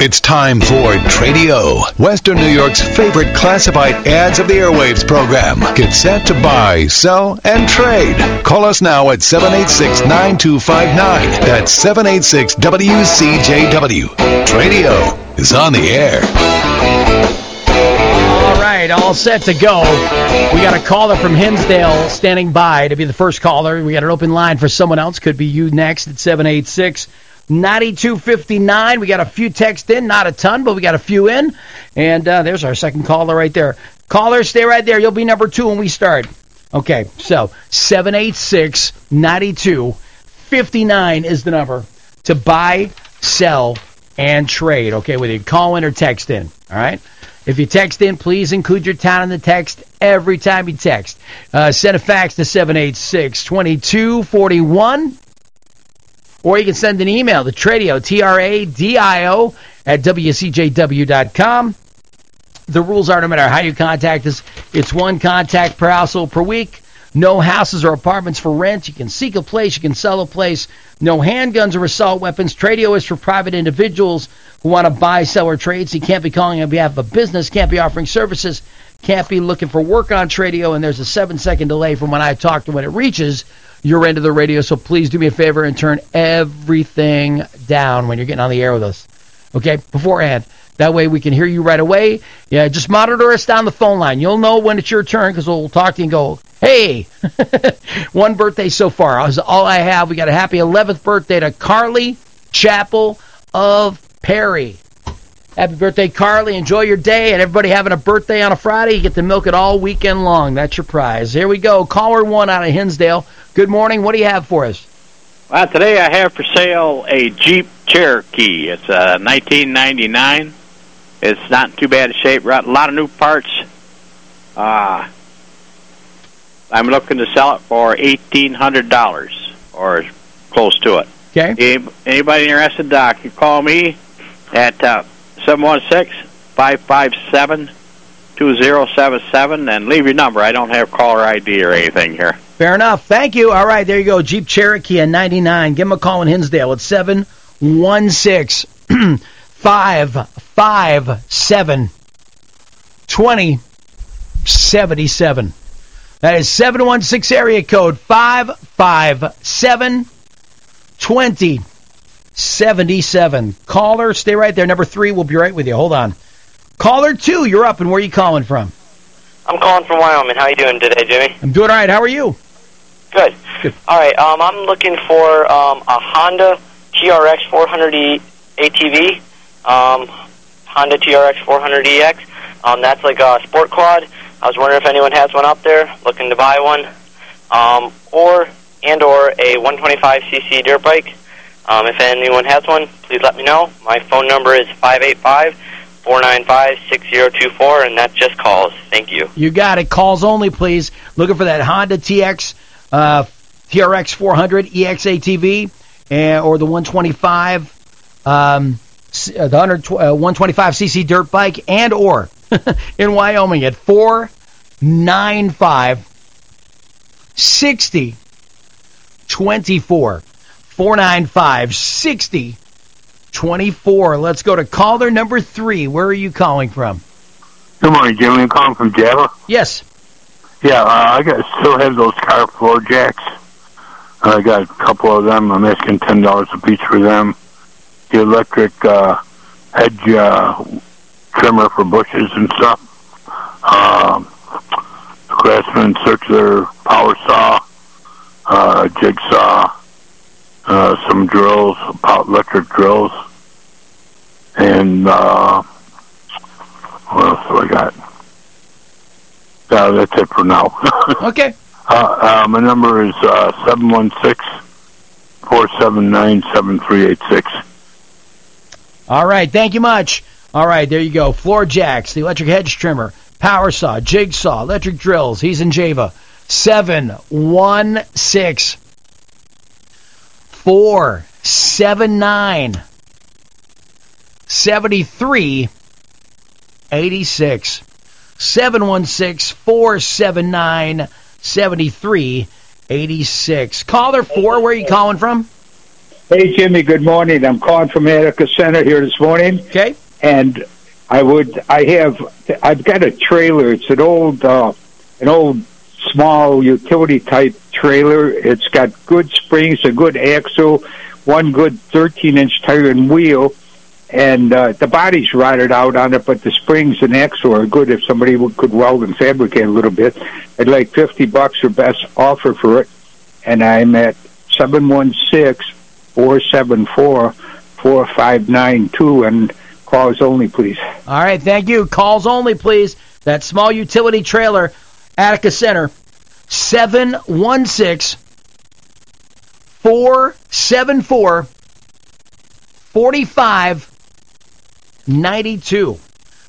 It's time for Tradio, Western New York's favorite classified ads of the airwaves program. Get set to buy, sell, and trade. Call us now at 786-9259. That's 786-WCJW. Tradio is on the air. All right, all set to go. We got a caller from Hinsdale standing by to be the first caller. We got an open line for someone else. Could be you next at 786-9259. We got a few texts in, not a ton, but we got a few in. And there's our second caller right there. Caller, stay right there. You'll be number 2 when we start. Okay, so 786-9259 is the number to buy, sell, and trade. Okay, whether you call in or text in. All right? If you text in, please include your town in the text every time you text. Send a fax to 786-2241. Or you can send an email to Tradio, Tradio, at WCJW.com. The rules are no matter how you contact us, it's one contact per household per week. No houses or apartments for rent. You can seek a place. You can sell a place. No handguns or assault weapons. Tradio is for private individuals who want to buy, sell, or trade. So you can't be calling on behalf of a business, can't be offering services, can't be looking for work on Tradio, and there's a 7-second delay from when I talk to when it reaches your end of the radio. So please do me a favor and turn everything down when you're getting on the air with us. Okay? Beforehand. That way we can hear you right away. Yeah, just monitor us down the phone line. You'll know when it's your turn because we'll talk to you and go, hey, one birthday so far. That's all I have. We got a happy 11th birthday to Carly Chapel of Perry. Happy birthday, Carly. Enjoy your day. And everybody having a birthday on a Friday, you get to milk it all weekend long. That's your prize. Here we go. Caller 1 out of Hinsdale. Good morning. What do you have for us? Well, today I have for sale a Jeep Cherokee. It's 1999. It's not in too bad a shape. A lot of new parts. I'm looking to sell it for $1,800 or close to it. Okay. Anybody interested, can call me at 716-557-2077 and leave your number. I don't have caller ID or anything here. Fair enough. Thank you. All right, there you go. Jeep Cherokee in 99. Give them a call in Hinsdale at 716-557-2077. That is 716 area code 557-2077. Caller, stay right there. Number 3, we'll be right with you. Hold on. Caller 2, you're up, and where are you calling from? I'm calling from Wyoming. How are you doing today, Jimmy? I'm doing all right. How are you? Good. All right, I'm looking for a Honda TRX 400E ATV, Honda TRX 400EX. That's like a sport quad. I was wondering if anyone has one up there, looking to buy one, or a 125cc dirt bike. If anyone has one, please let me know. My phone number is 585-495-6024, and that's just calls. Thank you. You got it. Calls only, please. Looking for that Honda TRX 400 EX ATV or the 125 125cc dirt bike and or in Wyoming at 495-6024. 495-6024. Let's go to caller number 3. Where are you calling from? Good morning, Jimmy. I'm calling from Java. Yes. Yeah, I still have those car floor jacks. I got a couple of them. I'm asking $10 a piece for them. The electric hedge trimmer for bushes and stuff. Craftsman circular power saw, jigsaw, some drills, electric drills, and what else do I got? That's it for now. Okay. My number is 716-479-7386. All right, thank you much. All right, there you go. Floor jacks, the electric hedge trimmer, power saw, jigsaw, electric drills. He's in Java. 716-479-7386. 716-479-7386. Caller 4, where are you calling from? Hey, Jimmy, good morning. I'm calling from Attica Center here this morning. Okay. And I've got a trailer. It's an old small utility type trailer. It's got good springs, a good axle, one good 13-inch tire and wheel, and the body's rotted out on it, but the springs and axle are good if somebody could weld and fabricate a little bit. I'd like $50 or best offer for it, and I'm at 716-474-4592, and calls only, please. All right, thank you. Calls only, please. That small utility trailer, Attica Center, 716-474-4592.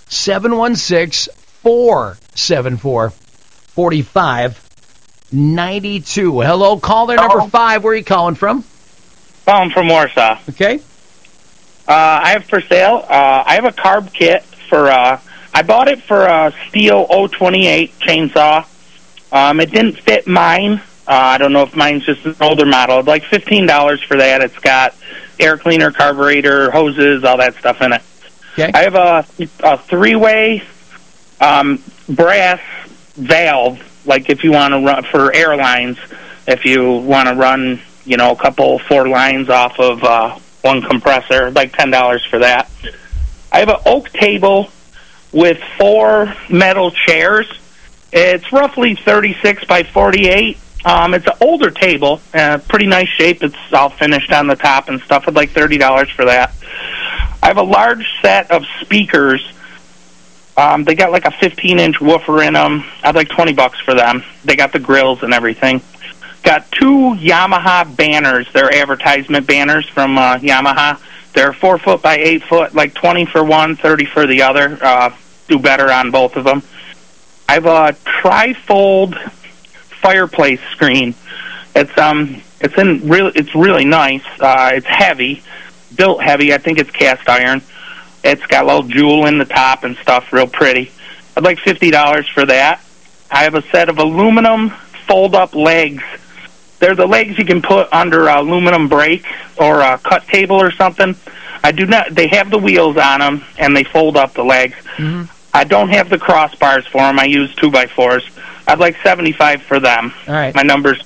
716-474-4592. Hello, caller number 5. Where are you calling from? I'm from Warsaw. Okay. I have for sale, I have a carb kit for, I bought it for a Steel 028 chainsaw. It didn't fit mine. I don't know if mine's just an older model. It's like $15 for that. It's got air cleaner, carburetor, hoses, all that stuff in it. Okay. I have a 3-way brass valve, like if you want to run for airlines, if you want to run, a couple 4 lines off of one compressor, like $10 for that. I have an oak table with 4 metal chairs. It's roughly 36 by 48. It's an older table, pretty nice shape. It's all finished on the top and stuff. I'd like $30 for that. I have a large set of speakers. They got like a 15-inch woofer in them. I'd like $20 for them. They got the grills and everything. Got 2 Yamaha banners. They're advertisement banners from Yamaha. They're 4 foot by 8 foot, like 20 for one, 30 for the other. Do better on both of them. I have a trifold fireplace screen. It's really nice. It's heavy, built heavy. I think it's cast iron. It's got a little jewel in the top and stuff, real pretty. I'd like $50 for that. I have a set of aluminum fold-up legs. They're the legs you can put under an aluminum brake or a cut table or something. They have the wheels on them, and they fold up the legs. Mm-hmm. I don't have the crossbars for them. I use 2x4s. I'd like $75 for them. All right. My number's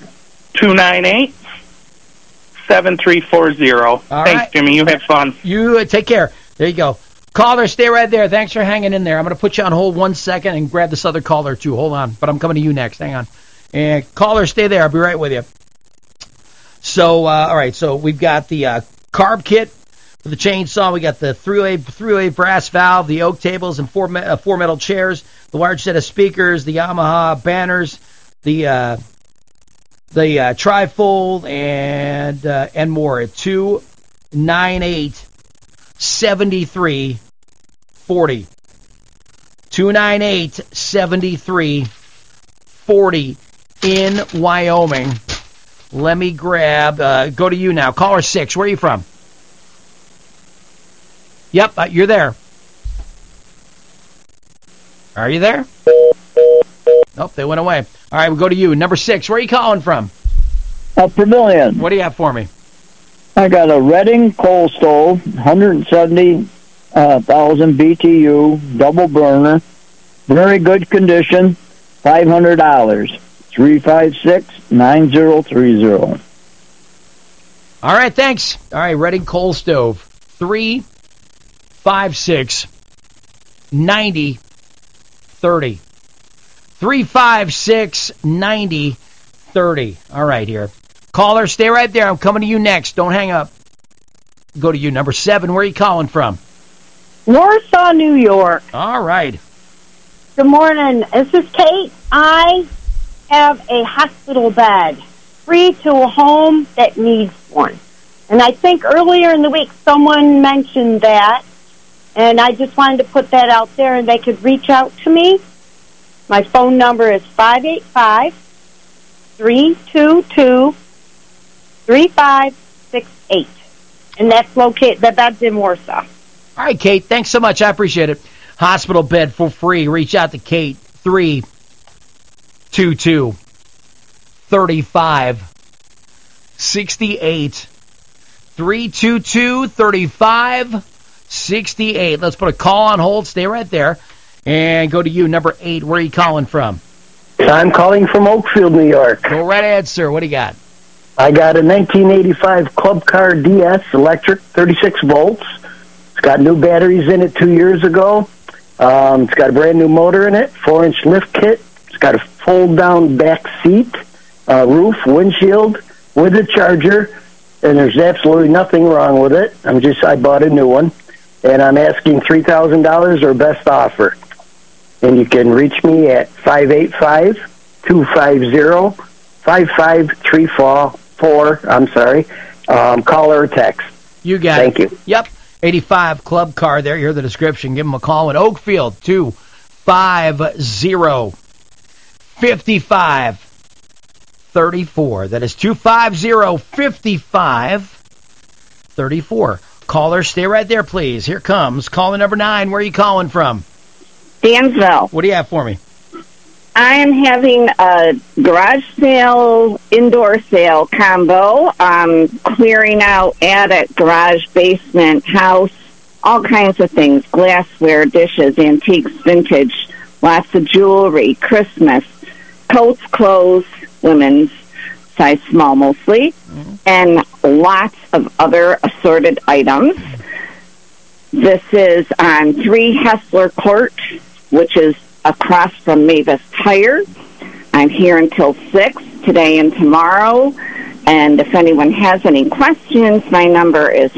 298-7340. Thanks, Jimmy. You have fun. You take care. There you go. Caller, stay right there. Thanks for hanging in there. I'm going to put you on hold 1 second and grab this other caller, too. Hold on. But I'm coming to you next. Hang on. And caller, stay there. I'll be right with you. So, all right. So we've got the carb kit for the chainsaw. We got the three-way brass valve, the oak tables, and 4 metal chairs, the large set of speakers, the Yamaha banners, the trifold, and more at 298-7340. 298-7340 in Wyoming. Let me grab, go to you now. Caller 6, where are you from? Yep, you're there. Are you there? Nope, they went away. All right, we'll go to you. Number 6, where are you calling from? Vermillion. What do you have for me? I got a Redding coal stove, 170,000 BTU, double burner, very good condition, $500. 356-9030. All right, thanks. All right, Redding coal stove, 356-9030. 356-9030. All right, here. Caller, stay right there. I'm coming to you next. Don't hang up. Go to you. Number 7, where are you calling from? Warsaw, New York. All right. Good morning. This is Kate. I have a hospital bed free to a home that needs one. And I think earlier in the week someone mentioned that, and I just wanted to put that out there and they could reach out to me. My phone number is 585-322-3568. And that's located, the bed's in Warsaw. All right, Kate, thanks so much. I appreciate it. Hospital bed for free. Reach out to Kate, 322-3568. 322-3568. Let's put a call on hold. Stay right there. And go to you, number 8. Where are you calling from? I'm calling from Oakfield, New York. Go right ahead, sir. What do you got? I got a 1985 Club Car DS electric, 36 volts. It's got new batteries in it 2 years ago. It's got a brand new motor in it, 4-inch lift kit. It's got a fold-down back seat, roof, windshield, with a charger, and there's absolutely nothing wrong with it. I bought a new one, and I'm asking $3,000 or best offer. And you can reach me at 585-250-5534. Call or text. You got Thank it. you. Yep. 85 Club Car there. You hear the description. Give them a call in Oakfield, 250-5534. That is 250-5534. Caller, stay right there, please. Here comes caller number 9. Where are you calling from? Dansville. What do you have for me? I am having a garage sale, indoor sale combo. Clearing out attic, garage, basement, house, all kinds of things. Glassware, dishes, antiques, vintage, lots of jewelry, Christmas, coats, clothes, women's, size small mostly, and lots of other assorted items. This is on 3 Hessler Court, which is across from Mavis Tire. I'm here until 6 today and tomorrow. And if anyone has any questions, my number is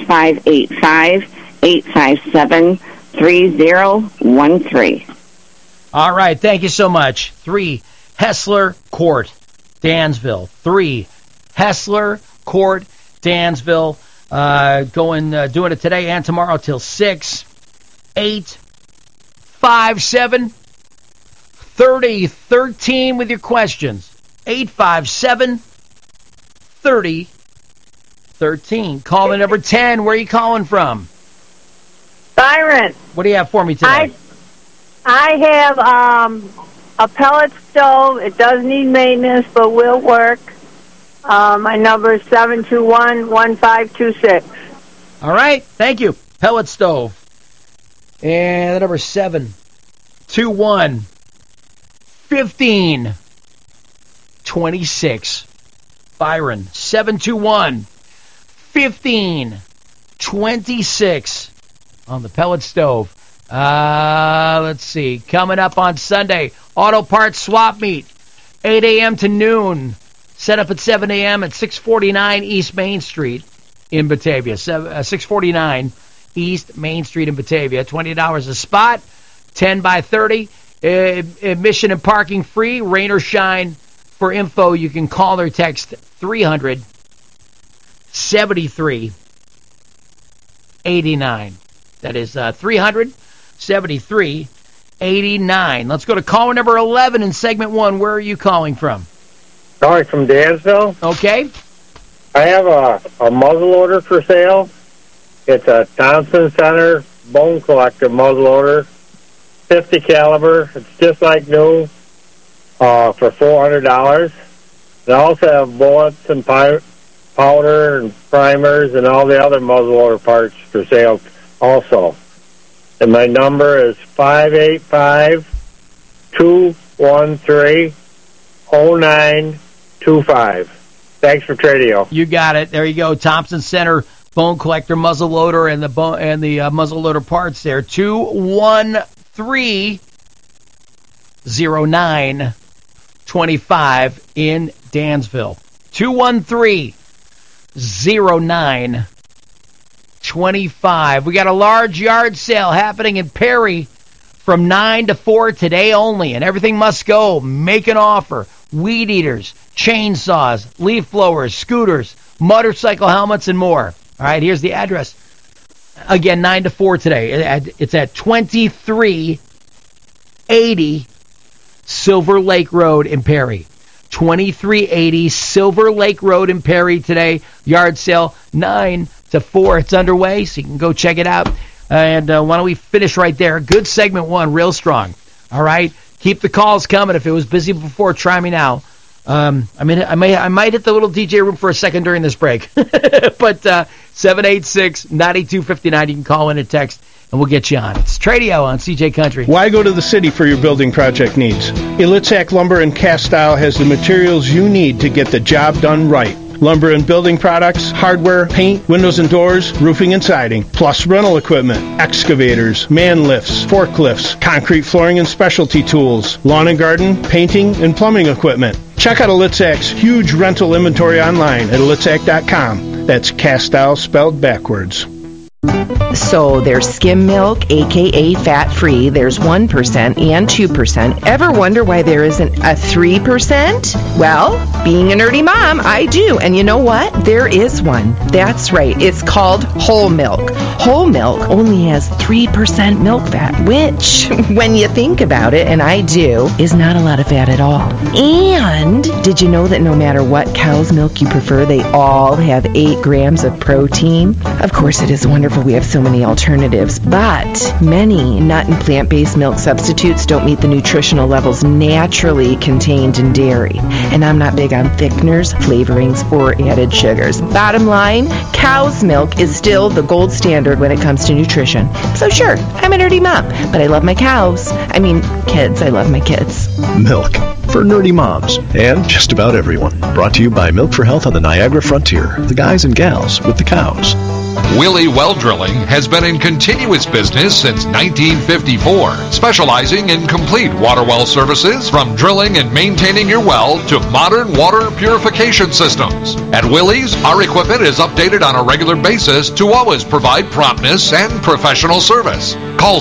585-857-3013. All right. Thank you so much. 3 Hessler Court, Dansville. 3 Hessler Court, Dansville. Doing it today and tomorrow till 6. 857-3013 with your questions. 857-3013. Caller number 10. Where are you calling from? Byron. What do you have for me today? I have a pellet stove. It does need maintenance, but will work. My number is 721-1526. All right. Thank you. Pellet stove. And the number 721-1526. Byron, 721-1526 on the pellet stove. Let's see. Coming up on Sunday, Auto Parts Swap Meet, 8 a.m. to noon. Set up at 7 a.m. at 649 East Main Street in Batavia. 649 East Main Street in Batavia. $20 a spot, 10 by 30. Admission and parking free, rain or shine. For info, you can call or text 300-73-89. That is 300-73-89. Let's go to caller number 11 in segment 1. Where are you calling from? Calling from Dansville. Okay. I have a muzzleloader for sale. It's a Thompson Center bone collector muzzleloader, 50 caliber. It's just like new, for $400. They also have bullets and powder and primers and all the other muzzleloader parts for sale also. And my number is 585-213-0925. Thanks for Tradio. You got it. There you go. Thompson Center bone collector muzzleloader and the muzzleloader parts there. 213-0925 in Dansville. 213-0925. We got a large yard sale happening in Perry from 9 to 4 today only, and everything must go. Make an offer. Weed eaters, chainsaws, leaf blowers, scooters, motorcycle helmets, and more. All right, here's the address. Again, 9 to 4 today. It's at 2380 Silver Lake Road in Perry. 2380 Silver Lake Road in Perry today. Yard sale, 9 to 4. It's underway, so you can go check it out. And why don't we finish right there? Good segment 1, real strong. All right? Keep the calls coming. If it was busy before, try me now. I might hit the little DJ room for a second during this break. But 786-9259, you can call in and text, and we'll get you on. It's Tradio on CJ Country. Why go to the city for your building project needs? Elitzak Lumber and Cast Style has the materials you need to get the job done right. Lumber and building products, hardware, paint, windows and doors, roofing and siding, plus rental equipment, excavators, man lifts, forklifts, concrete flooring and specialty tools, lawn and garden, painting, and plumbing equipment. Check out Elitzak's huge rental inventory online at elitzak.com. That's Cast Style spelled backwards. So there's skim milk, a.k.a. fat-free. There's 1% and 2%. Ever wonder why there isn't a 3%? Well, being a nerdy mom, I do. And you know what? There is one. That's right. It's called whole milk. Whole milk only has 3% milk fat, which, when you think about it, and I do, is not a lot of fat at all. And did you know that no matter what cow's milk you prefer, they all have 8 grams of protein? Of course, it is wonderful we have so many alternatives, but many nut and plant-based milk substitutes don't meet the nutritional levels naturally contained in dairy. And I'm not big on thickeners, flavorings, or added sugars. Bottom line, cow's milk is still the gold standard when it comes to nutrition. So sure, I'm a nerdy mom, but I love my cows. I mean, kids. I love my kids. Milk for nerdy moms and just about everyone. Brought to you by Milk for Health on the Niagara Frontier. The guys and gals with the cows. Willie Well Drilling has been in continuous business since 1954, specializing in complete water well services from drilling and maintaining your well to modern water purification systems. At Willie's, our equipment is updated on a regular basis to always provide promptness and professional service. Call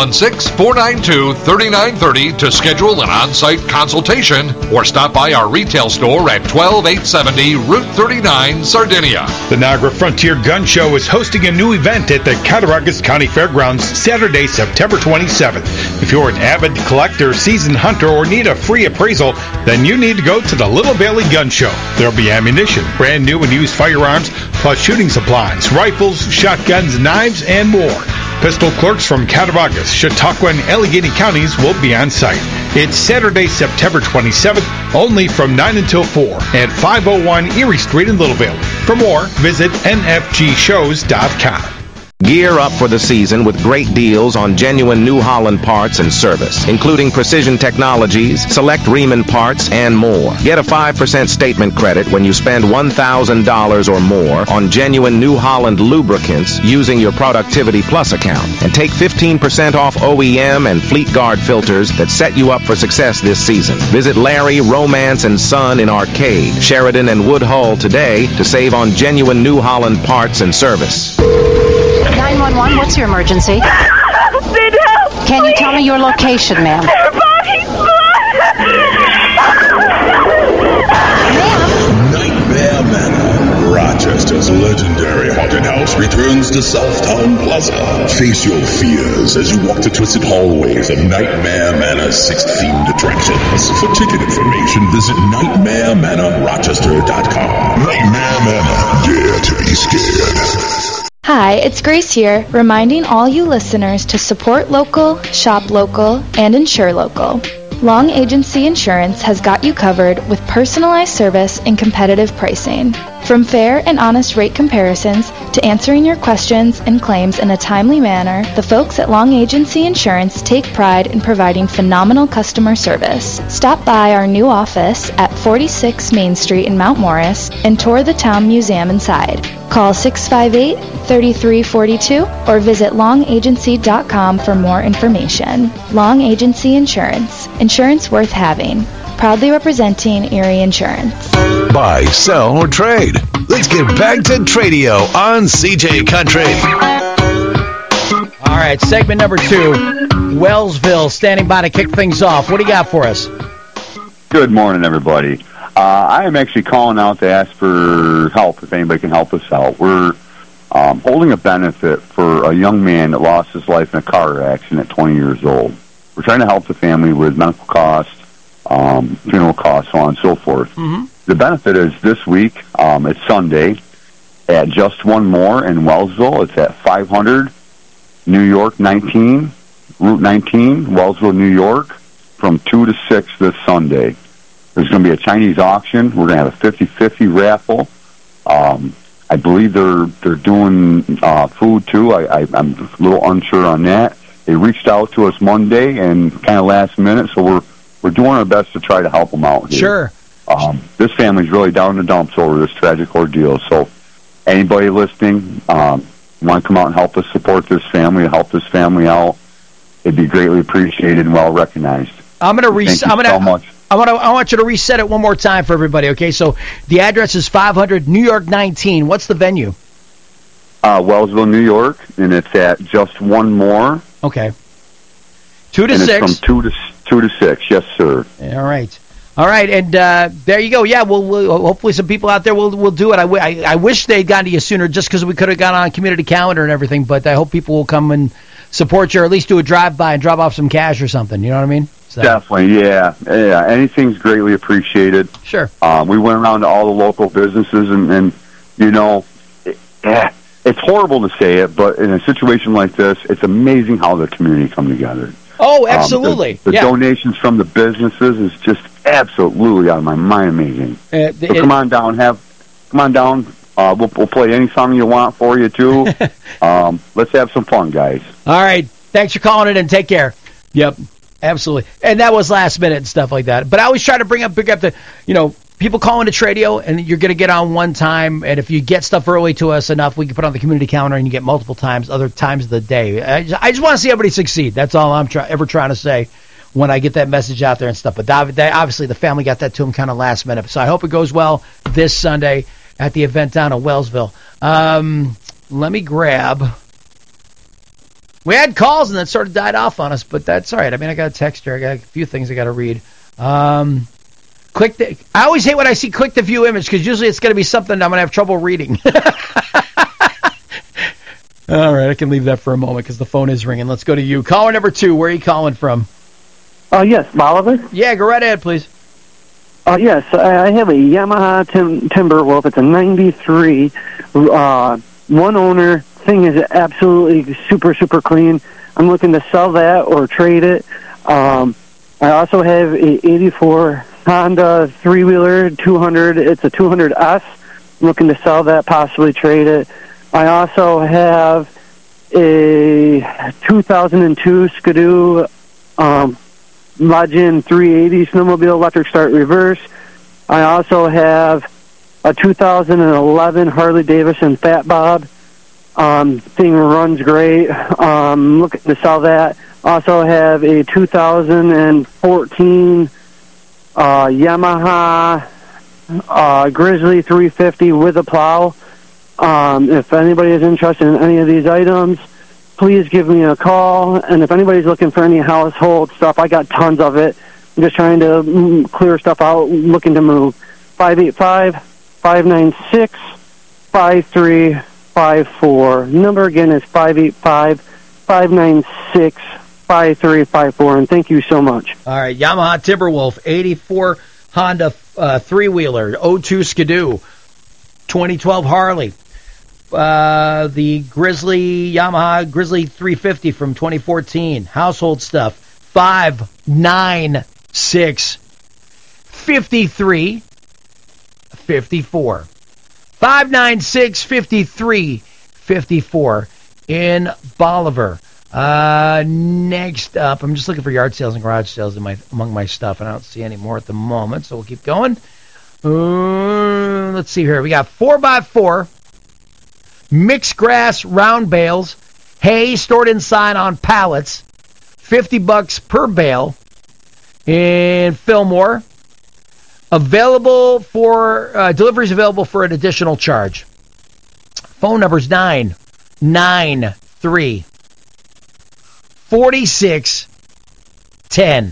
716-492-3930 to schedule an on-site consultation or stop by our retail store at 12870 Route 39, Sardinia. The Niagara Frontier Gun Show is hosting a new event at the Cattaraugus County Fairgrounds Saturday, September 27th. If you're an avid collector, seasoned hunter, or need a free appraisal, then you need to go to the Little Bailey Gun Show. There'll be ammunition, brand new and used firearms, plus shooting supplies, rifles, shotguns, knives, and more. Pistol clerks from Cattaraugus, Chautauqua, and Allegheny counties will be on site. It's Saturday, September 27th, only from 9 until 4 at 501 Erie Street in Little Bailey. For more, visit nfgshows.com. Gear up for the season with great deals on genuine New Holland parts and service, including Precision Technologies, select Riemann parts, and more. Get a 5% statement credit when you spend $1,000 or more on genuine New Holland lubricants using your Productivity Plus account. And take 15% off OEM and Fleet Guard filters that set you up for success this season. Visit Larry, Romance, and Son in Arcade, Sheridan, and Woodhull today to save on genuine New Holland parts and service. 911, what's your emergency? Need help! Can you tell me your location, ma'am? Everybody's Nightmare Manor, Rochester's legendary haunted house, returns to Southtown Plaza. Face your fears as you walk the twisted hallways of Nightmare Manor's 6th themed attractions. For ticket information, visit nightmaremanorrochester.com. Nightmare Manor, dare to be scared. Hi, it's Grace here, reminding all you listeners to support local, shop local, and insure local. Long Agency Insurance has got you covered with personalized service and competitive pricing. From fair and honest rate comparisons to answering your questions and claims in a timely manner, the folks at Long Agency Insurance take pride in providing phenomenal customer service. Stop by our new office at 46 Main Street in Mount Morris and tour the town museum inside. Call 658-3342 or visit longagency.com for more information. Long Agency Insurance. Insurance worth having. Proudly representing Erie Insurance. Buy, sell, or trade. Let's get back to Tradio on CJ Country. All right, segment number 2. Wellsville standing by to kick things off. What do you got for us? Good morning, everybody. I am actually calling out to ask for help, if anybody can help us out. We're holding a benefit for a young man that lost his life in a car accident at 20 years old. We're trying to help the family with medical costs, funeral costs, so on and so forth. Mm-hmm. The benefit is this week, it's Sunday, at Just One More in Wellsville. It's at 500 New York 19, Route 19, Wellsville, New York, from 2 to 6 this Sunday. There's going to be a Chinese auction. We're going to have a 50-50 raffle. I believe they're doing food too. I'm a little unsure on that. They reached out to us Monday and kind of last minute, so we're doing our best to try to help them out here. Sure. This family's really down in the dumps over this tragic ordeal. So anybody listening, want to come out and help us support this family, help this family out, it'd be greatly appreciated and well recognized. I want you to reset it one more time for everybody, okay? So the address is 500 New York 19. What's the venue? Wellsville, New York, and it's at Just One More. Okay. 2 to and 6. It's from 2 to 6, yes, sir. All right, and there you go. Yeah, we'll hopefully some people out there will do it. I wish they'd gotten to you sooner just because we could have gone on community calendar and everything, but I hope people will come and support you or at least do a drive-by and drop off some cash or something. You know what I mean? So. Definitely, yeah. Anything's greatly appreciated. Sure. We went around to all the local businesses, and you know, it's horrible to say it, but in a situation like this, it's amazing how the community come together. Oh, absolutely. The donations from the businesses is just absolutely out of my mind amazing. So come on down. We'll play any song you want for you, too. Let's have some fun, guys. All right. Thanks for calling in and take care. Yep. Absolutely. And that was last minute and stuff like that. But I always try to bring up the, people calling to Tradio, and you're going to get on one time. And if you get stuff early to us enough, we can put on the community calendar and you get multiple times, other times of the day. I just want to see everybody succeed. That's all I'm ever trying to say when I get that message out there and stuff. But obviously the family got that to him kind of last minute. So I hope it goes well this Sunday at the event down in Wellsville. Let me grab... We had calls and then sort of died off on us, but that's all right. I mean, I got a text here. I got a few things I got to read. I always hate when I see click the view image because usually it's going to be something I'm going to have trouble reading. All right, I can leave that for a moment because the phone is ringing. Let's go to you. Caller number 2, where are you calling from? Yes, Bolivar. Yeah, go right ahead, please. Yes, I have a Yamaha Timberwolf. It's a 93, one owner. Thing is absolutely super, super clean. I'm looking to sell that or trade it. I also have a 84 Honda 3-wheeler 200. It's a 200S. I'm looking to sell that, possibly trade it. I also have a 2002 Skidoo Legend 380 snowmobile electric start reverse. I also have a 2011 Harley Davidson Fat Bob. Thing runs great. Looking to sell that. Also have a 2014 Yamaha Grizzly 350 with a plow. If anybody is interested in any of these items, please give me a call. And if anybody's looking for any household stuff, I got tons of it. I'm just trying to clear stuff out, looking to move. 585-596-5354. Number again is 585-596-5354, and thank you so much. All right, Yamaha Timberwolf, 84 Honda 3-wheeler, 02 Skidoo, 2012 Harley, the Yamaha Grizzly 350 from 2014, household stuff, 596-5354. 596-5354 in Bolivar. Next up, I'm just looking for yard sales and garage sales among my stuff, and I don't see any more at the moment, so we'll keep going. Let's see here. We got 4x4 mixed grass round bales, hay stored inside on pallets, $50 per bale in Fillmore. Available for deliveries available for an additional charge. Phone number's 993-4610.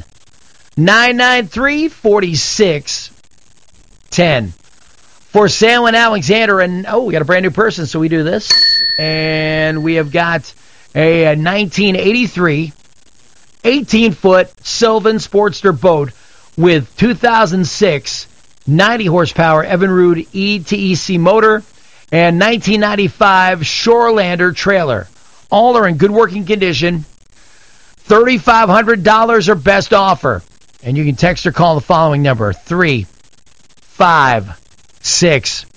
993-4610. For sale in Alexander, and we got a brand new person, so we do this. And we have got a 1983 18-foot Sylvan Sportster boat with 2006 90 horsepower Evinrude E-to-EC motor and 1995 Shorelander trailer. All are in good working condition. $3,500 or best offer. And you can text or call the following number, 356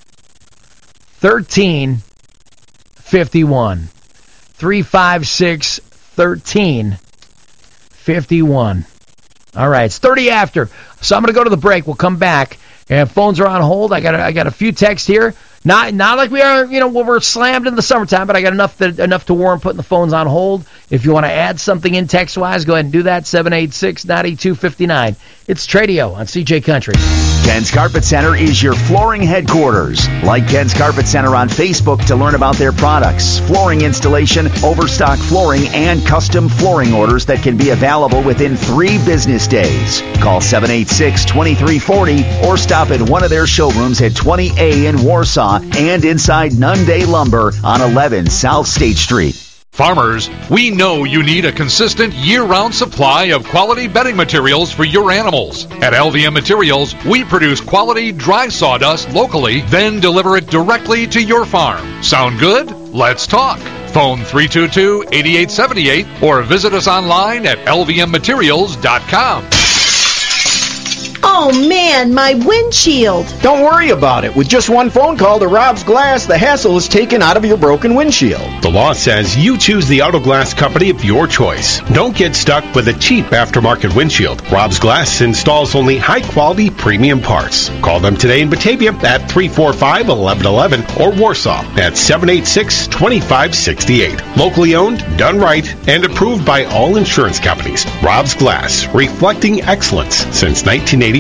1351. 356 1351. All right, it's 30 after. So I'm going to go to the break. We'll come back. And phones are on hold. I got a few texts here. Not like we are, when we're slammed in the summertime, but I got enough to warrant putting the phones on hold. If you want to add something in text-wise, go ahead and do that, 786-9259. It's Tradio on CJ Country. Ken's Carpet Center is your flooring headquarters. Like Ken's Carpet Center on Facebook to learn about their products, flooring installation, overstock flooring, and custom flooring orders that can be available within 3 business days. Call 786-2340 or stop at one of their showrooms at 20A in Warsaw and inside Nunday Lumber on 11 South State Street. Farmers, we know you need a consistent year-round supply of quality bedding materials for your animals. At LVM Materials, we produce quality dry sawdust locally, then deliver it directly to your farm. Sound good? Let's talk. Phone 322-8878 or visit us online at lvmmaterials.com. Oh, man, my windshield. Don't worry about it. With just one phone call to Rob's Glass, the hassle is taken out of your broken windshield. The law says you choose the auto glass company of your choice. Don't get stuck with a cheap aftermarket windshield. Rob's Glass installs only high-quality premium parts. Call them today in Batavia at 345-1111 or Warsaw at 786-2568. Locally owned, done right, and approved by all insurance companies. Rob's Glass, reflecting excellence since 1984.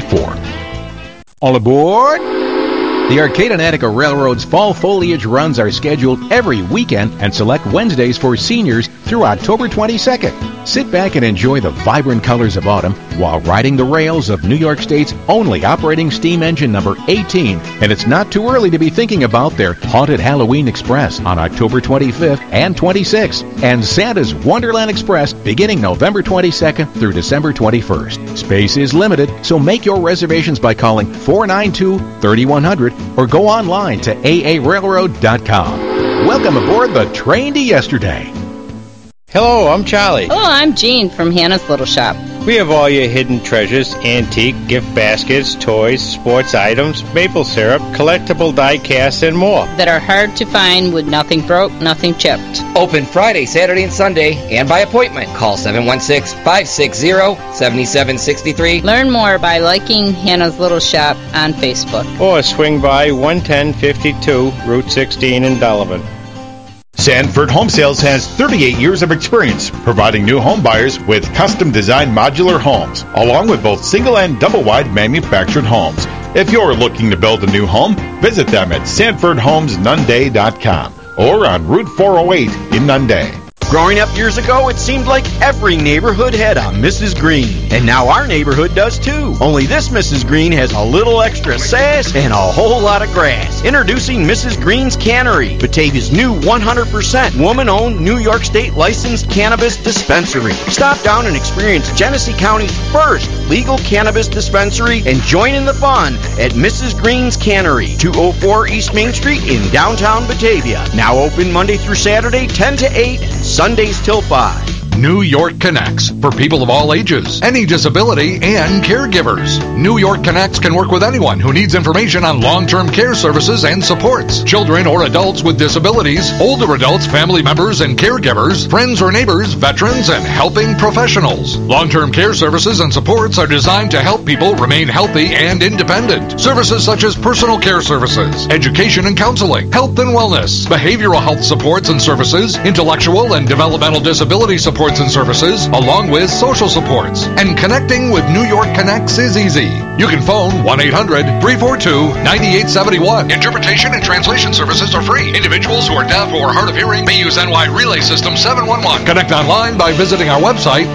All aboard! The Arcata and Attica Railroad's fall foliage runs are scheduled every weekend and select Wednesdays for seniors through October 22nd. Sit back and enjoy the vibrant colors of autumn while riding the rails of New York State's only operating steam engine number 18. And it's not too early to be thinking about their Haunted Halloween Express on October 25th and 26th, and Santa's Wonderland Express beginning November 22nd through December 21st. Space is limited, so make your reservations by calling 492-3100 or go online to aarailroad.com. Welcome aboard the train to yesterday. Hello, I'm Charlie. Hello, I'm Jean from Hannah's Little Shop. We have all your hidden treasures, antique, gift baskets, toys, sports items, maple syrup, collectible die casts, and more. That are hard to find with nothing broke, nothing chipped. Open Friday, Saturday, and Sunday, and by appointment. Call 716-560-7763. Learn more by liking Hannah's Little Shop on Facebook. Or swing by 11052 Route 16 in Delavan. Sanford Home Sales has 38 years of experience providing new home buyers with custom-designed modular homes, along with both single and double-wide manufactured homes. If you're looking to build a new home, visit them at SanfordHomesNunday.com or on Route 408 in Nunday. Growing up years ago, it seemed like every neighborhood had a Mrs. Green. And now our neighborhood does too. Only this Mrs. Green has a little extra sass and a whole lot of grass. Introducing Mrs. Green's Cannery, Batavia's new 100% woman-owned New York State licensed cannabis dispensary. Stop down and experience Genesee County's first legal cannabis dispensary and join in the fun at Mrs. Green's Cannery, 204 East Main Street in downtown Batavia. Now open Monday through Saturday, 10 to 8, Sundays till 5. New York Connects for people of all ages, any disability, and caregivers. New York Connects can work with anyone who needs information on long-term care services and supports. Children or adults with disabilities, older adults, family members, and caregivers, friends or neighbors, veterans, and helping professionals. Long-term care services and supports are designed to help people remain healthy and independent. Services such as personal care services, education and counseling, health and wellness, behavioral health supports and services, intellectual and developmental disability supports and services, along with social supports. And connecting with New York Connects is easy. You can phone 1-800-342-9871. Interpretation and translation services are free. Individuals who are deaf or hard of hearing may use NY Relay System 711. Connect online by visiting our website,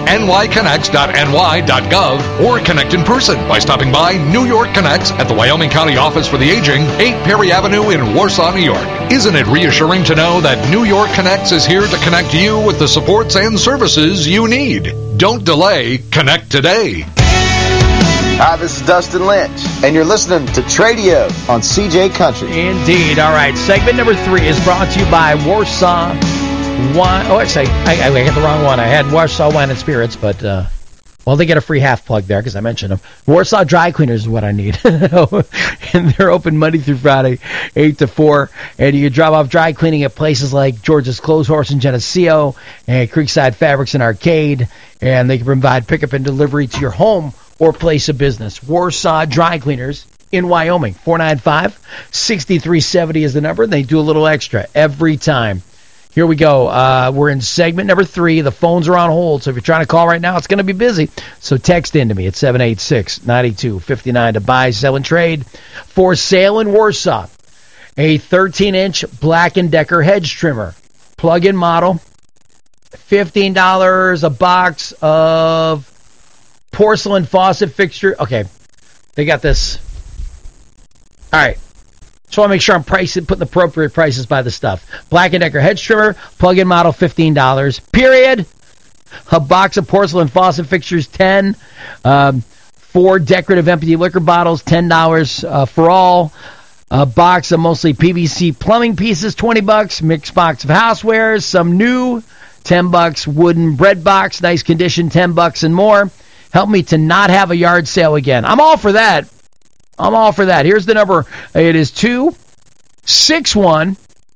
nyconnects.ny.gov, or connect in person by stopping by New York Connects at the Wyoming County Office for the Aging, 8 Perry Avenue in Warsaw, New York. Isn't it reassuring to know that New York Connects is here to connect you with the supports and services you need? Don't delay. Connect today. Hi, this is Dustin Lynch, and you're listening to Tradio on CJ Country. Indeed. All right. Segment number 3 is brought to you by Warsaw Wine. Oh, actually, I got the wrong one. I had Warsaw Wine and Spirits, but Well, they get a free half plug there because I mentioned them. Warsaw Dry Cleaners is what I need. And they're open Monday through Friday, 8 to 4. And you can drop off dry cleaning at places like George's Clothes Horse in Geneseo and Creekside Fabrics and Arcade. And they can provide pickup and delivery to your home or place of business. Warsaw Dry Cleaners in Wyoming. 495-6370 is the number. And they do a little extra every time. Here we go. We're in segment number 3. The phones are on hold, so if you're trying to call right now, it's going to be busy. So text into me at 786-9259 to buy, sell, and trade. For sale in Warsaw, a 13-inch Black & Decker hedge trimmer. Plug-in model. $15 a box of porcelain faucet fixture. Okay, they got this. All right. Just want to make sure I'm putting the appropriate prices by the stuff. Black & Decker hedge trimmer, plug-in model, $15. Period. A box of porcelain faucet fixtures, $10. 4 decorative empty liquor bottles, $10 for all. A box of mostly PVC plumbing pieces, $20. Mixed box of housewares, some new, $10. Wooden bread box, nice condition, $10 and more. Help me to not have a yard sale again. I'm all for that. Here's the number. It is 261-5102.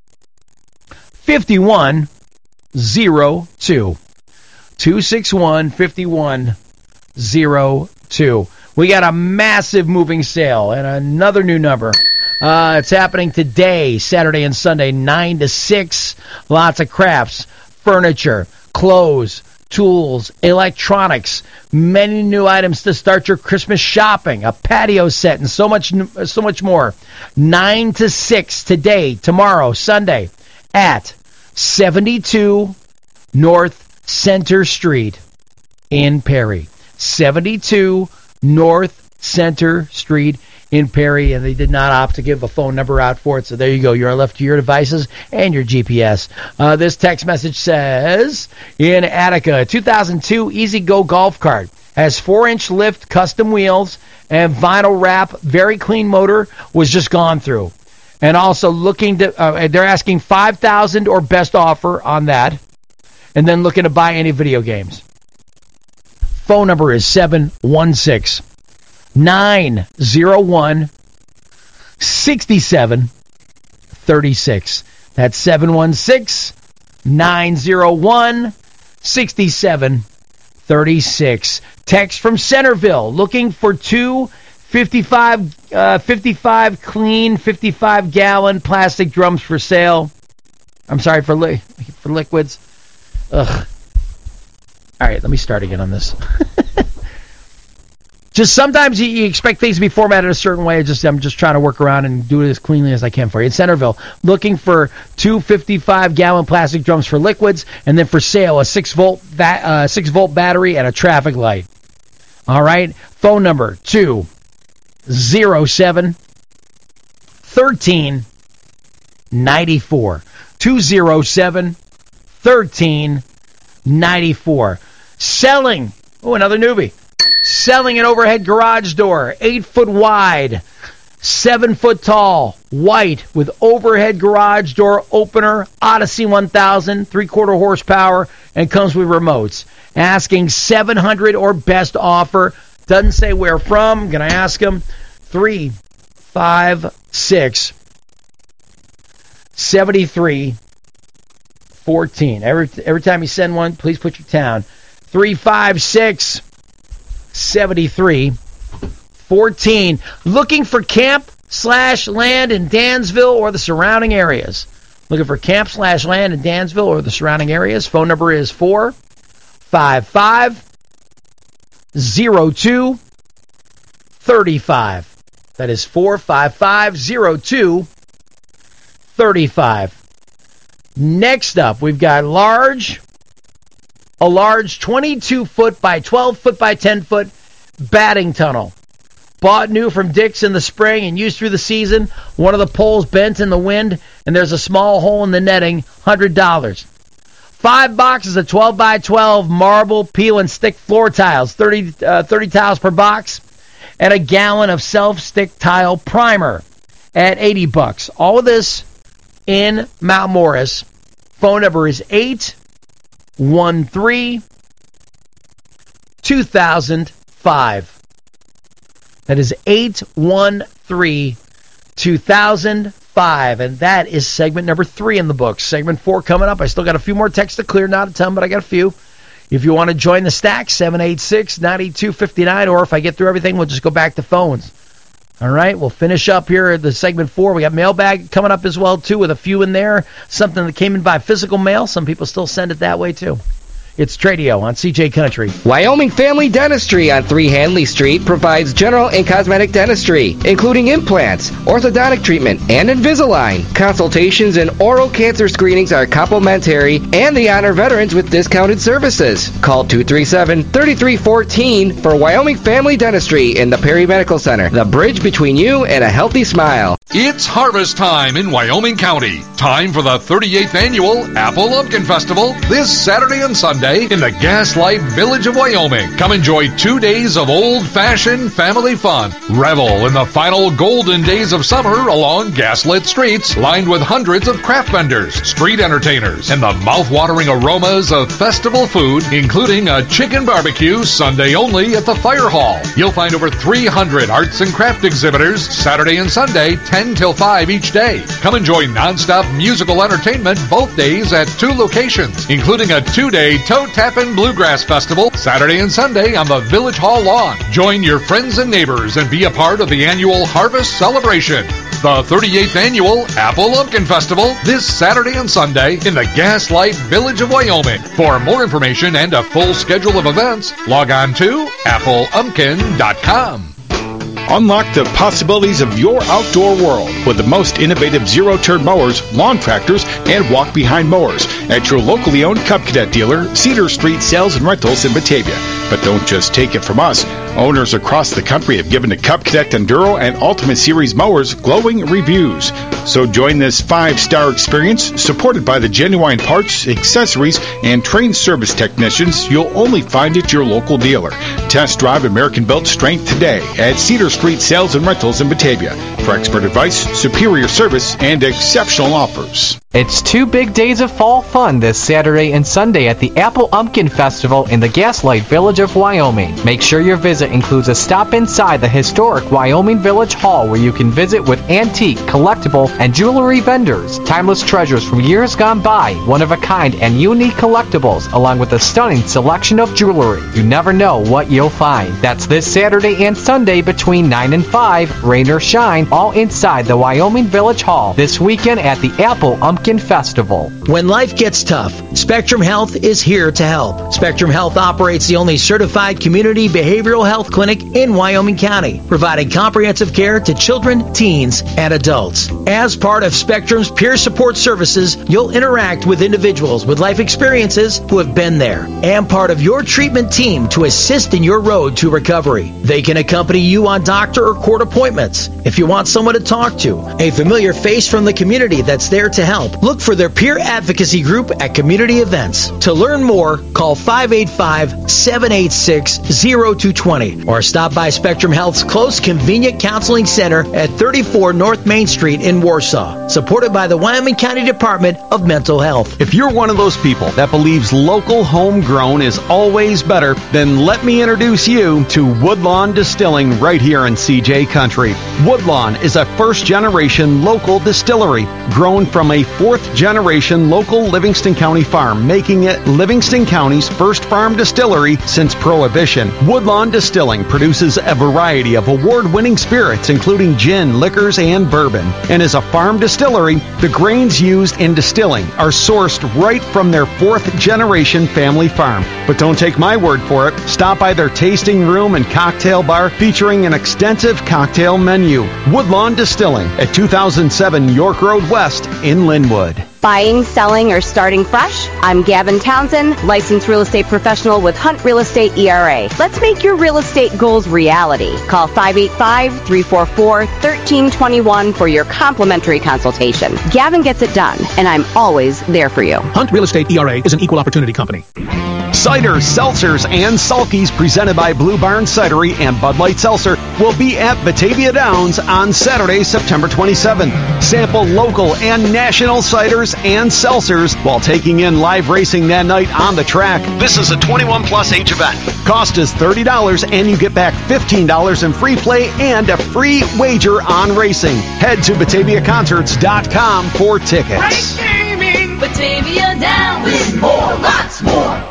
261-5102. We got a massive moving sale and another new number. It's happening today, Saturday and Sunday, 9 to 6. Lots of crafts, furniture, clothes, tools, electronics, many new items to start your Christmas shopping, a patio set, and so much more. 9 to 6 today, tomorrow, Sunday, at 72 North Center Street in Perry. 72 North Center Street in Perry, and they did not opt to give a phone number out for it, so there you go. You are left to your devices and your GPS. This text message says, in Attica, 2002 Easy Go golf cart has 4-inch lift, custom wheels, and vinyl wrap, very clean motor, was just gone through. And also looking to, they're asking $5,000 or best offer on that, and then looking to buy any video games. Phone number is 716-901-6736. That's 716-901-6736. Text from Centerville, looking for 2 55 clean 55-gallon plastic drums for sale. I'm sorry, for liquids. Ugh. All right, let me start again on this. Just sometimes you expect things to be formatted a certain way. I'm just trying to work around and do it as cleanly as I can for you. In Centerville, looking for 2 55-gallon plastic drums for liquids, and then for sale, a 6-volt battery and a traffic light. All right, phone number 207-1394. 207-1394. Selling. Oh, another newbie. Selling an overhead garage door, 8-foot wide, 7-foot tall, white, with overhead garage door opener, Odyssey 1000, 3/4 horsepower, and comes with remotes. Asking $700 or best offer. Doesn't say where from. Gonna ask him. 356-7314. Every time you send one, please put your town. 356-7314. Looking for camp/land in Dansville or the surrounding areas. Looking for camp/land in Dansville or the surrounding areas. Phone number is 455-0235. That is 455-0235. Next up, we've got a large 22-foot by 12-foot by 10-foot batting tunnel. Bought new from Dick's in the spring and used through the season. One of the poles bent in the wind, and there's a small hole in the netting, $100. 5 boxes of 12 by 12 marble peel and stick floor tiles, 30 tiles per box, and a gallon of self-stick tile primer at $80. All of this in Mount Morris. Phone number is 813-2 813-2005. That is 813-2005. And that is segment number 3 in the book. Segment 4 coming up. I still got a few more texts to clear, not a ton, but I got a few. If you want to join the stack, 786-9259, or if I get through everything, we'll just go back to phones. All right, we'll finish up here at the segment 4. We got mailbag coming up as well, too, with a few in there. Something that came in by physical mail. Some people still send it that way, too. It's Tradio on CJ Country. Wyoming Family Dentistry on 3 Hanley Street provides general and cosmetic dentistry, including implants, orthodontic treatment, and Invisalign. Consultations and oral cancer screenings are complimentary, and they honor veterans with discounted services. Call 237-3314 for Wyoming Family Dentistry in the Perry Medical Center, the bridge between you and a healthy smile. It's harvest time in Wyoming County. Time for the 38th annual Apple Lumpkin Festival this Saturday and Sunday in the Gaslight Village of Wyoming. Come enjoy 2 days of old-fashioned family fun. Revel in the final golden days of summer along gaslit streets lined with hundreds of craft vendors, street entertainers, and the mouth-watering aromas of festival food, including a chicken barbecue Sunday only at the Fire Hall. You'll find over 300 arts and craft exhibitors Saturday and Sunday, 10 till 5 each day. Come enjoy non-stop musical entertainment both days at 2 locations, including a 2-day Toe Tappin' Bluegrass Festival Saturday and Sunday on the Village Hall lawn. Join your friends and neighbors and be a part of the annual Harvest Celebration. The 38th annual Apple Lumpkin Festival this Saturday and Sunday in the Gaslight Village of Wyoming. For more information and a full schedule of events, log on to applelumpkin.com. Unlock the possibilities of your outdoor world with the most innovative zero-turn mowers, lawn tractors, and walk-behind mowers at your locally owned Cub Cadet dealer, Cedar Street Sales and Rentals in Batavia. But don't just take it from us. Owners across the country have given the Cub Cadet Enduro and Ultimate Series mowers glowing reviews. So join this 5-star experience supported by the genuine parts, accessories, and trained service technicians you'll only find at your local dealer. Test drive American-built strength today at Cedar Street Sales and Rentals in Batavia for expert advice, superior service, and exceptional offers. It's 2 big days of fall fun this Saturday and Sunday at the Apple Lumpkin Festival in the Gaslight Village of Wyoming. Make sure your visit includes a stop inside the historic Wyoming Village Hall where you can visit with antique, collectible, and jewelry vendors, timeless treasures from years gone by, one-of-a-kind and unique collectibles, along with a stunning selection of jewelry. You never know what you'll find. That's this Saturday and Sunday between 9 and 5, rain or shine, all inside the Wyoming Village Hall this weekend at the Apple Lumpkin Festival. When life gets tough, Spectrum Health is here to help. Spectrum Health operates the only certified community behavioral health clinic in Wyoming County, providing comprehensive care to children, teens, and adults. As part of Spectrum's peer support services, you'll interact with individuals with life experiences who have been there, and part of your treatment team to assist in your road to recovery. They can accompany you on doctor or court appointments. If you want someone to talk to, a familiar face from the community that's there to help, look for their peer advocacy group at community events. To learn more, call 585-786-0220 or stop by Spectrum Health's close, convenient counseling center at 34 North Main Street in Warsaw, supported by the Wyoming County Department of Mental Health. If you're one of those people that believes local homegrown is always better, then let me introduce you to Woodlawn Distilling right here in CJ Country. Woodlawn is a first-generation local distillery grown from a fourth-generation local Livingston County farm, making it Livingston County's first farm distillery since Prohibition. Woodlawn Distilling produces a variety of award-winning spirits, including gin, liquors, and bourbon. And as a farm distillery, the grains used in distilling are sourced right from their fourth-generation family farm. But don't take my word for it. Stop by their tasting room and cocktail bar featuring an extensive cocktail menu. Woodlawn Distilling at 2007 York Road West in Linwood. Buying, selling, or starting fresh? I'm Gavin Townsend, licensed real estate professional with Hunt Real Estate ERA. Let's make your real estate goals reality. Call 585-344-1321 for your complimentary consultation. Gavin gets it done, and I'm always there for you. Hunt Real Estate ERA is an equal opportunity company. Cider, seltzers, and sulkies presented by Blue Barn Cidery and Bud Light Seltzer will be at Batavia Downs on Saturday, September 27th. Sample local and national ciders and seltzers while taking in live racing that night on the track. This is a 21-plus age event. Cost is $30, and you get back $15 in free play and a free wager on racing. Head to BataviaConcerts.com for tickets. Batavia Down with more, lots more.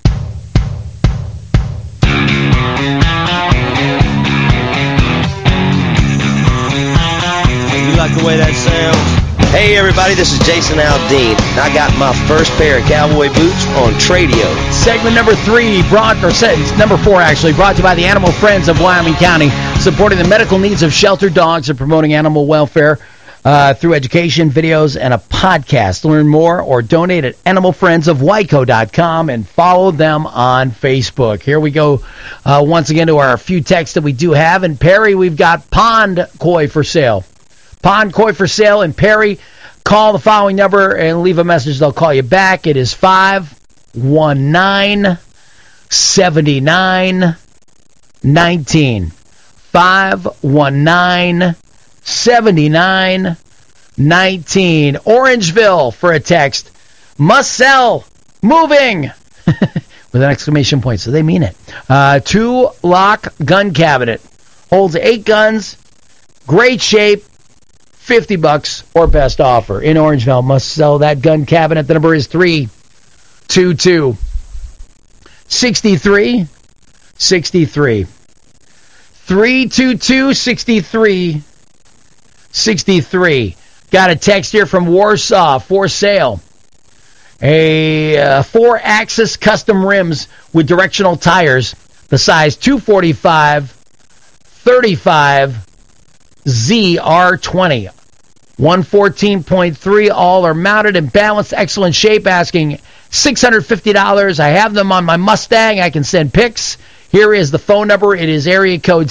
You like the way that sounds? Hey everybody, this is Jason Aldean. I got my first pair of cowboy boots on Tradio. Segment number 4 actually, brought to you by the Animal Friends of Wyoming County, supporting the medical needs of sheltered dogs and promoting animal welfare through education, videos, and a podcast. Learn more or donate at animalfriendsofwyco.com and follow them on Facebook. Here we go once again to our few texts that we do have. In Perry, we've got pond koi for sale. Pond koi for sale in Perry. Call the following number and leave a message. They'll call you back. It is 519-79-19. 519-79-19. Orangeville for a text. Must sell. Moving. With an exclamation point. So they mean it. 2-lock gun cabinet. Holds 8 guns. Great shape. $50 or best offer in Orangeville. Must sell that gun cabinet. The number is 322-63-63. 322-63. Got a text here from Warsaw for sale. A 4-axis custom rims with directional tires. The size 245/35 ZR20. 114.3, all are mounted and balanced, excellent shape, asking $650. I have them on my Mustang. I can send pics. Here is the phone number. It is area code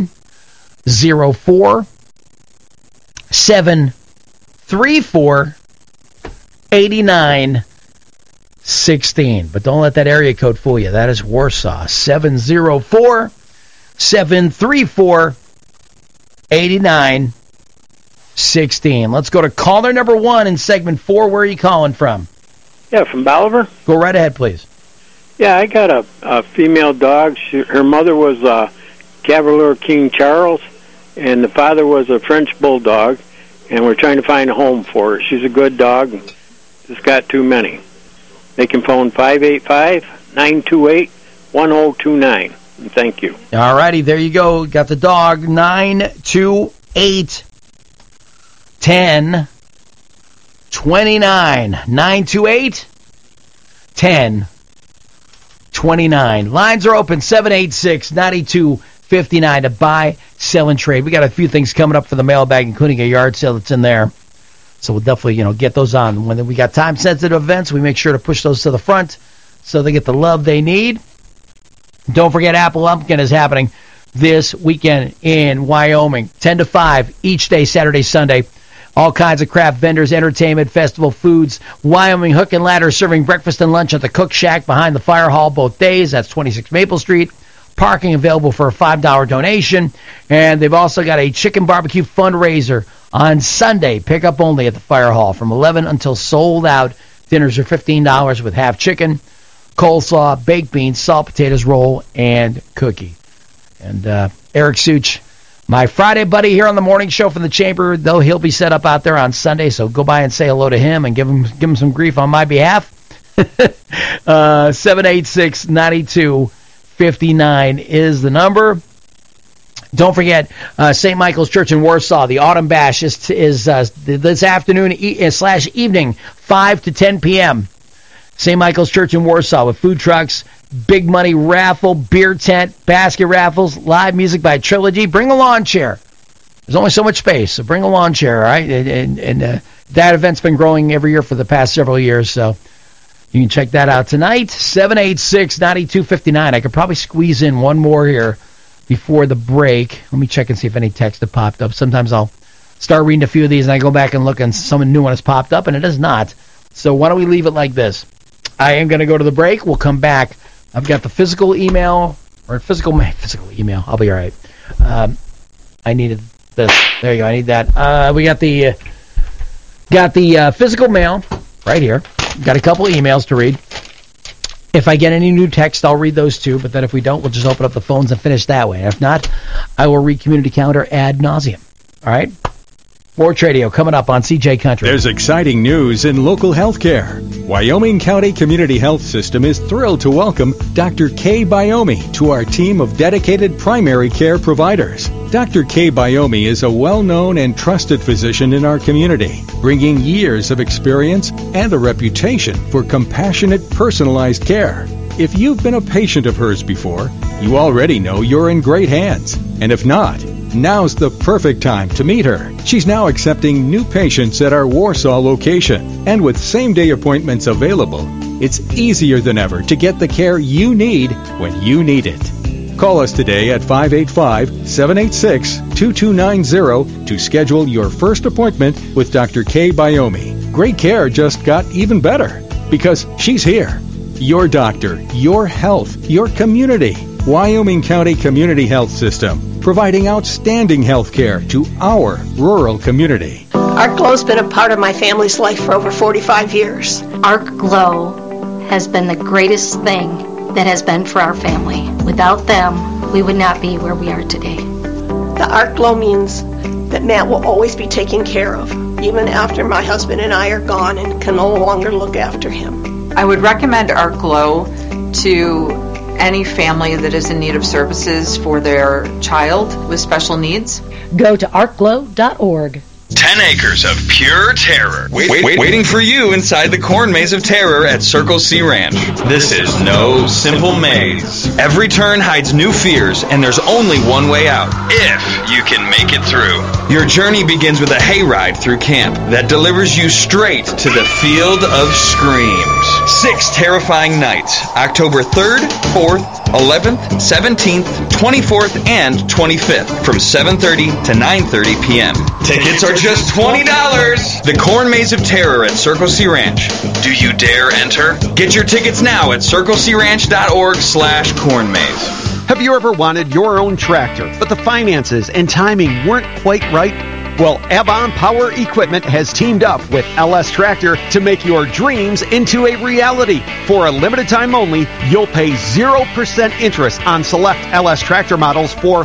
704-734-8916. But don't let that area code fool you. That is Warsaw. 704-734-8916. Let's go to caller number 1 in segment 4. Where are you calling from? Yeah, from Bolivar. Go right ahead, please. Yeah, I got a female dog. Her mother was Cavalier King Charles, and the father was a French Bulldog, and we're trying to find a home for her. She's a good dog, just got too many. They can phone 585-928-1029. And thank you. All righty, there you go. Got the dog, 928-1029. 928-1029. Lines are open, 786-9259 to buy, sell, and trade. We got a few things coming up for the mailbag, including a yard sale that's in there. So we'll definitely, get those on. When we got time-sensitive events, we make sure to push those to the front so they get the love they need. Don't forget, Apple Lumpkin is happening this weekend in Wyoming, 10 to 5 each day, Saturday, Sunday. All kinds of craft vendors, entertainment, festival foods. Wyoming Hook and Ladder serving breakfast and lunch at the Cook Shack behind the fire hall both days. That's 26 Maple Street. Parking available for a $5 donation. And they've also got a chicken barbecue fundraiser on Sunday. Pickup only at the fire hall from 11 until sold out. Dinners are $15 with half chicken, coleslaw, baked beans, salt potatoes roll, and cookie. And Eric Such, my Friday buddy here on the morning show from the Chamber, though he'll be set up out there on Sunday, so go by and say hello to him and give him some grief on my behalf. 786-9259 is the number. Don't forget, St. Michael's Church in Warsaw, the Autumn Bash is this afternoon / evening, 5 to 10 p.m. St. Michael's Church in Warsaw with food trucks, big money raffle, beer tent, basket raffles, live music by Trilogy. Bring a lawn chair. There's only so much space, so bring a lawn chair, all right? And that event's been growing every year for the past several years, so you can check that out tonight. 786-9259. I could probably squeeze in one more here before the break. Let me check and see if any text have popped up. Sometimes I'll start reading a few of these, and I go back and look, and some new one has popped up, and it has not. So why don't we leave it like this? I am going to go to the break. We'll come back. I've got the physical email. I'll be all right. I needed this. There you go. I need that. We got the physical mail right here. Got a couple emails to read. If I get any new text, I'll read those too. But then if we don't, we'll just open up the phones and finish that way. If not, I will read community calendar ad nauseum. All right? Sports Radio coming up on CJ Country. There's exciting news in local health care. Wyoming County Community Health System is thrilled to welcome Dr. Kay Biomi to our team of dedicated primary care providers. Dr. Kay Biomi is a well-known and trusted physician in our community, bringing years of experience and a reputation for compassionate, personalized care. If you've been a patient of hers before, you already know you're in great hands. And if not, now's the perfect time to meet her. She's now accepting new patients at our Warsaw location. And with same-day appointments available, it's easier than ever to get the care you need when you need it. Call us today at 585-786-2290 to schedule your first appointment with Dr. Kay Biomi. Great care just got even better because she's here. Your doctor, your health, your community. Wyoming County Community Health System, providing outstanding health care to our rural community. ArcGlow's been a part of my family's life for over 45 years. ArcGlow has been the greatest thing that has been for our family. Without them, we would not be where we are today. The ArcGlow means that Matt will always be taken care of, even after my husband and I are gone and can no longer look after him. I would recommend ArcGlow to any family that is in need of services for their child with special needs. Go to arcglow.org. 10 acres of pure terror waiting for you inside the corn maze of terror at Circle C Ranch. This is no simple maze. Every turn hides new fears, and there's only one way out, if you can make it through. Your journey begins with a hayride through camp that delivers you straight to the Field of Screams. 6 terrifying nights, October 3rd, 4th, 11th, 17th, 24th, and 25th from 7:30 to 9:30 p.m. Tickets are just $20. The Corn Maze of Terror at Circle C Ranch. Do you dare enter? Get your tickets now at circlecranch.org/cornmaze. Have you ever wanted your own tractor, but the finances and timing weren't quite right? Well, Avon Power Equipment has teamed up with LS Tractor to make your dreams into a reality. For a limited time only, you'll pay 0% interest on select LS Tractor models for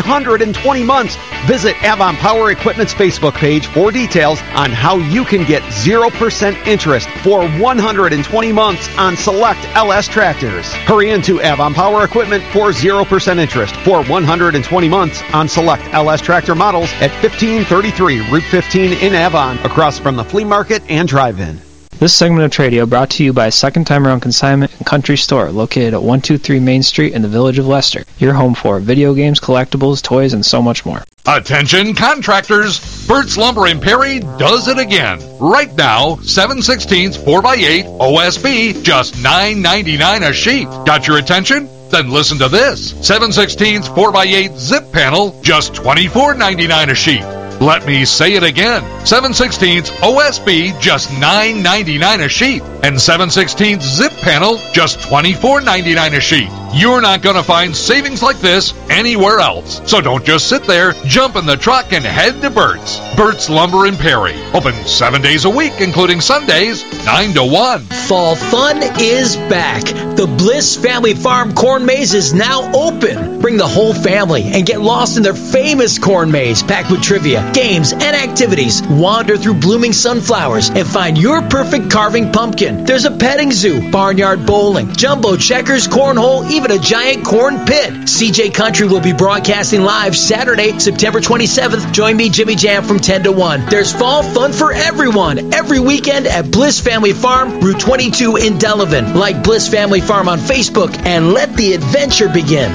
120 months. Visit Avon Power Equipment's Facebook page for details on how you can get 0% interest for 120 months on select LS Tractors. Hurry into Avon Power Equipment for 0% interest for 120 months on select LS Tractor models at 1533 Route 15 in Avon, across from the flea market and drive-in. This segment of Tradio brought to you by Second Time Around Consignment and Country Store, located at 123 Main Street in the village of Leicester. Your home for video games, collectibles, toys, and so much more. Attention contractors! Burt's Lumber in Perry does it again. Right now, 7/16 4x8 OSB, just $9.99 a sheet. Got your attention? Then listen to this. 7/16 4x8 zip panel, just $24.99 a sheet. Let me say it again. 7/16 OSB, just $9.99 a sheet. And 7/16 zip panel, just $24.99 a sheet. You're not going to find savings like this anywhere else. So don't just sit there, jump in the truck and head to Burt's. Burt's Lumber in Perry. Open 7 days a week, including Sundays, 9 to 1. Fall fun is back. The Bliss Family Farm Corn Maze is now open. Bring the whole family and get lost in their famous corn maze packed with trivia, games, and activities. Wander through blooming sunflowers and find your perfect carving pumpkin. There's a petting zoo, barnyard bowling, jumbo checkers, cornhole, even a giant corn pit. CJ Country will be broadcasting live Saturday, September 27th. Join me, Jimmy Jam, from 10 to 1. There's fall fun for everyone every weekend at Bliss Family Farm, Route 22 in Delavan. Like Bliss Family Farm on Facebook and let the adventure begin.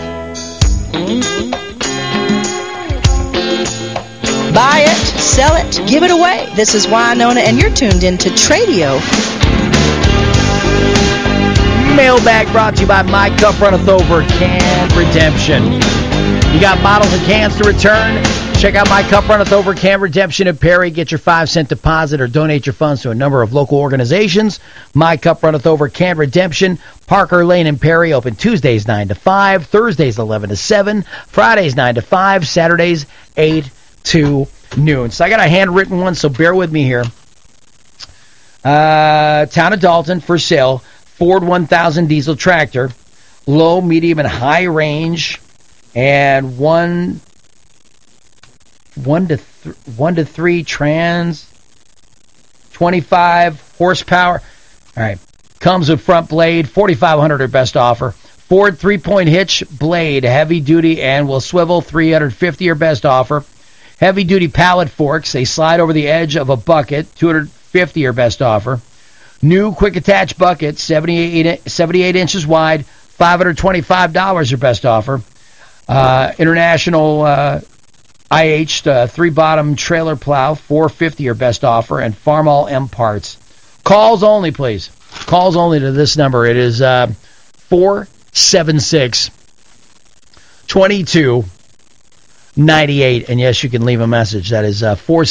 Buy it, sell it, give it away. This is Wynonna, and you're tuned into Tradio. Mailbag brought to you by My Cup Runneth Over Canned Redemption. You got bottles and cans to return. Check out My Cup Runneth Over Can Redemption at Perry. Get your 5-cent deposit or donate your funds to a number of local organizations. My Cup Runneth Over Can Redemption. Parker Lane in Perry, open Tuesdays 9 to 5, Thursdays 11 to 7, Fridays 9 to 5, Saturdays 8 to noon. So I got a handwritten one, so bear with me here. Town of Dalton for sale. Ford 1000 diesel tractor. Low, medium, and high range. And 1 to 3 trans, 25 horsepower. All right. Comes with front blade, $4,500 or best offer. Ford 3-point hitch blade, heavy duty and will swivel, $350 or best offer. Heavy duty pallet forks, they slide over the edge of a bucket, $250 or best offer. New quick attach bucket, 78 inches wide, $525 or best offer. International IH 3-bottom trailer plow, $450 or best offer, and Farmall M parts. Calls only, please. Calls only to this number. It is 476-2298, and yes, you can leave a message. That is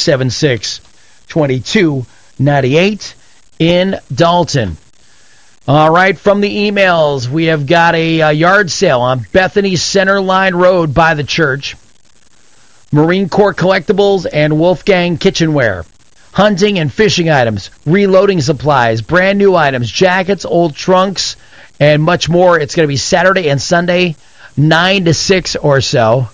476-2298 in Dalton. All right, from the emails, we have got a yard sale on Bethany Center Line Road by the church. Marine Corps collectibles and Wolfgang kitchenware. Hunting and fishing items, reloading supplies, brand new items, jackets, old trunks, and much more. It's going to be Saturday and Sunday, 9 to 6 or so.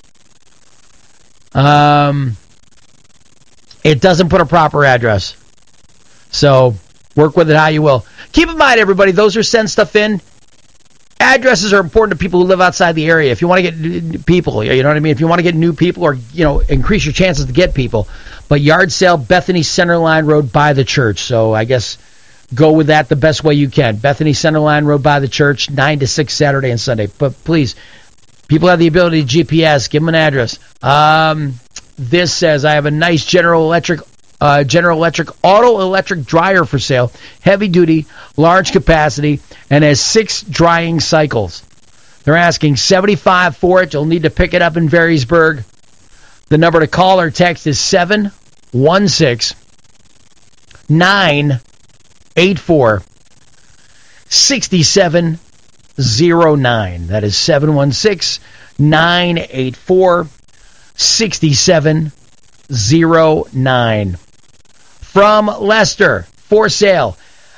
It doesn't put a proper address. So work with it how you will. Keep in mind, everybody, those who send stuff in, addresses are important to people who live outside the area. If you want to get people, you know what I mean? If you want to get new people or, increase your chances to get people. But yard sale, Bethany Centerline Road by the church. So I guess go with that the best way you can. Bethany Centerline Road by the church, 9 to 6 Saturday and Sunday. But please, people have the ability to GPS. Give them an address. This says, I have a nice General Electric auto electric dryer for sale, heavy duty, large capacity, and has 6 drying cycles. They're asking $75 for it. You'll need to pick it up in Varysburg. The number to call or text is 716-984-6709. That is 716-984-6709. From Leicester, for sale,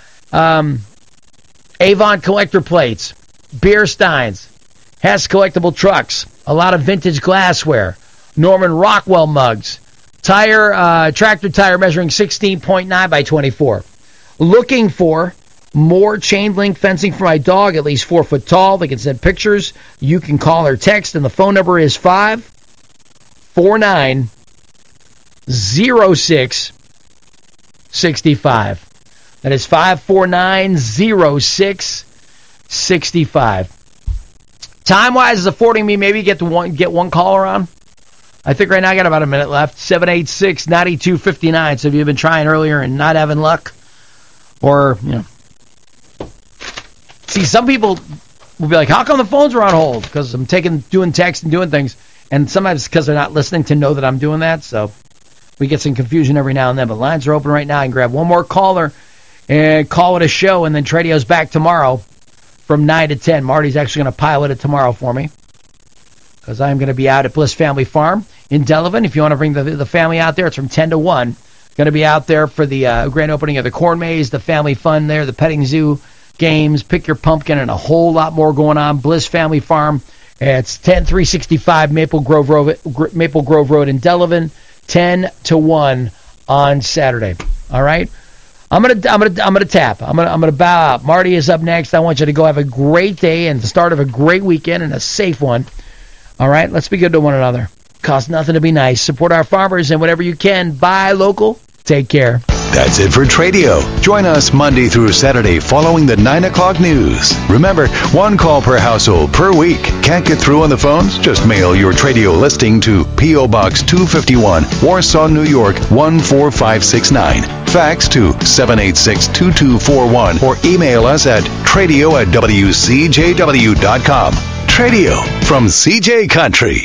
Avon collector plates, beer steins, Hess collectible trucks, a lot of vintage glassware, Norman Rockwell mugs, tractor tire measuring 16.9 by 24. Looking for more chain link fencing for my dog, at least 4 foot tall. They can send pictures. You can call or text, and the phone number is 549-0665. That is 549-0665. Time-wise is affording me maybe get one caller on. I think right now I got about a minute left. 786-9259. So if you've been trying earlier and not having luck, or, see, some people will be like, how come the phones are on hold? Because I'm doing text and doing things. And sometimes because they're not listening to know that I'm doing that. So we get some confusion every now and then. But lines are open right now. I can grab one more caller and call it a show. And then Tradio's back tomorrow from 9 to 10. Marty's actually going to pilot it tomorrow for me, because I'm going to be out at Bliss Family Farm in Delavan. If you want to bring the family out there, it's from 10 to 1. Going to be out there for the grand opening of the corn maze, the family fun there, the petting zoo games, pick your pumpkin, and a whole lot more going on. Bliss Family Farm. It's 10365 Maple Grove Road in Delavan, 10 to 1 on Saturday. All right? I'm gonna tap. I'm gonna bow out. Marty is up next. I want you to go have a great day and the start of a great weekend and a safe one. All right? Let's be good to one another. Costs nothing to be nice. Support our farmers and whatever you can. Buy local. Take care. That's it for Tradio. Join us Monday through Saturday following the 9 o'clock news. Remember, 1 call per household per week. Can't get through on the phones? Just mail your Tradio listing to P.O. Box 251, Warsaw, New York 14569. Fax to 786-2241 or email us at tradio@wcjw.com. Tradio from CJ Country.